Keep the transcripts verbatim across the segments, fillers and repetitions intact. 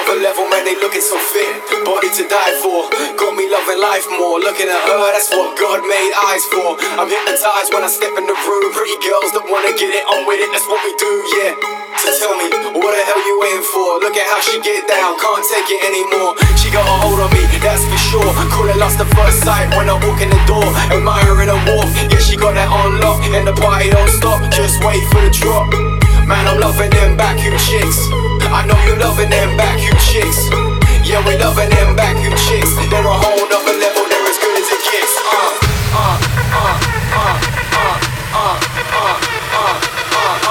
another level, man, they looking so fit. Body to die for, got me loving life more. Looking at her, that's what God made eyes for. I'm hypnotized when I step in the room. Pretty girls that wanna get it on with it, that's what we do, yeah. So tell me, what the hell you waiting for? Look at how she get down, can't take it anymore. She got a hold on me, that's for sure. Call it lust at first sight when I walk in the door. Admiring her walk, yeah, she got that on lock. And the party don't stop, just wait for the drop. Man, I'm loving them vacuum chicks. I know you loving them vacuum chicks. Yeah, we loving them vacuum chicks. They're a whole nother level, they're as good as it gets. Uh, uh, uh, uh, uh, uh, uh, uh, uh,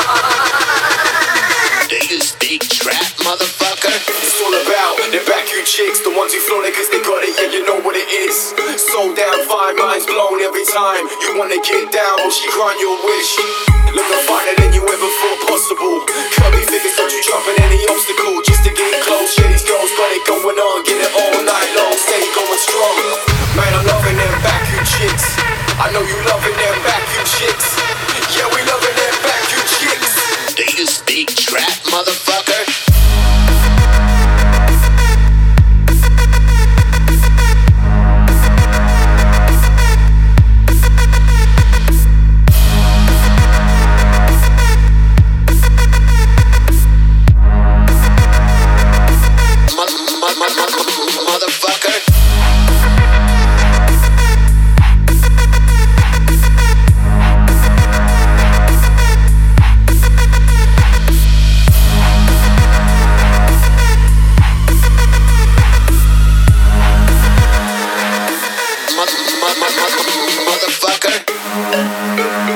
uh. Do you speak trap, motherfucker? It's all about the vacuum chicks, the ones who flown it cause they got it, yeah, you know what it is. So down, fine, minds blown every time. You wanna get down, but she grant your wish. Looking finer than you ever thought possible. Curvy figures got you jumping any obstacle just to get close. Yeah, these girls got it going on, get it all night long, steady going strong. Man, I'm loving them vacuum chicks. I know you loving them vacuum chicks. Yeah, we loving them vacuum chicks. Do you speak trap, motherfucker? Motherfucker.